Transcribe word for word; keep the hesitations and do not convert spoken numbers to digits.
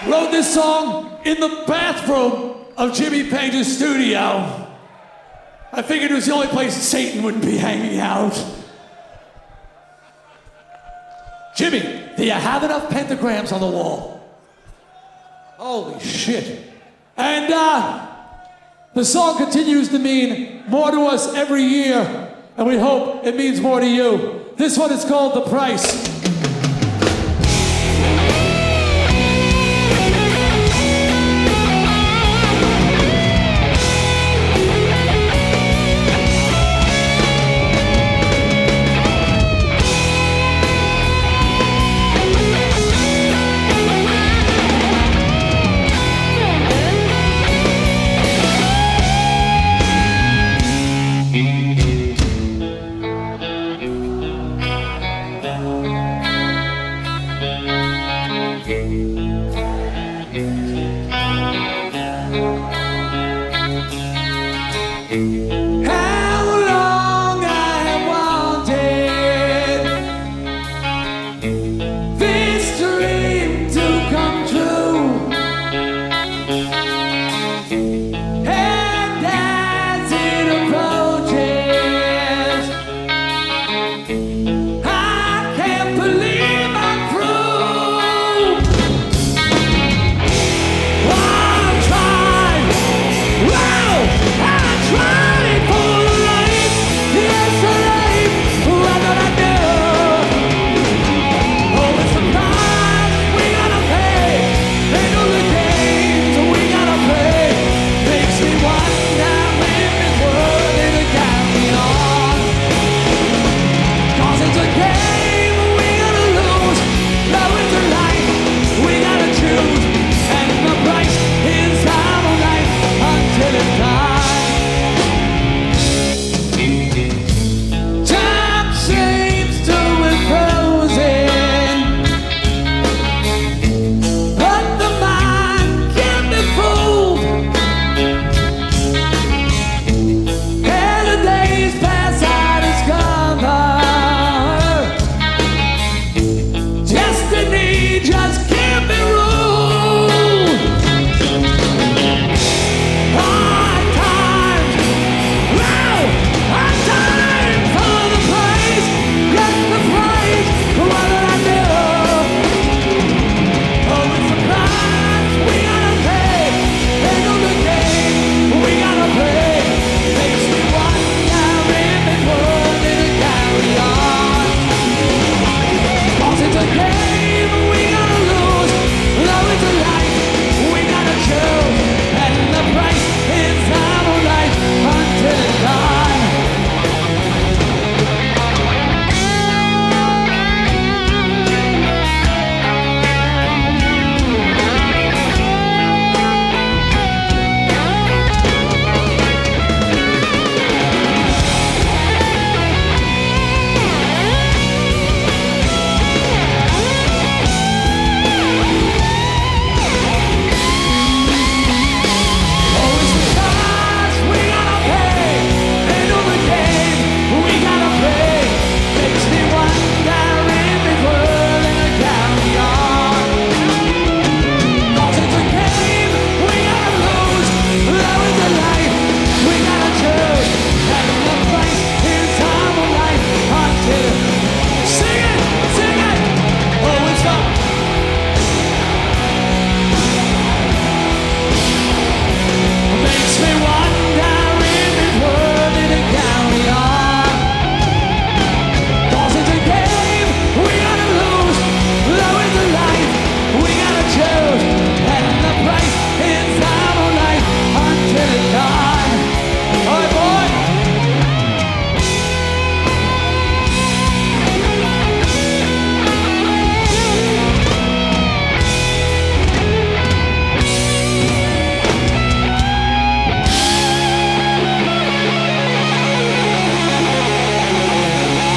Wrote this song in the bathroom of Jimmy Page's studio. I figured it was the only place Satan wouldn't be hanging out. Jimmy, do you have enough pentagrams on the wall? Holy shit. And uh, the song continues to mean more to us every year, and we hope it means more to you. This one is called The Price.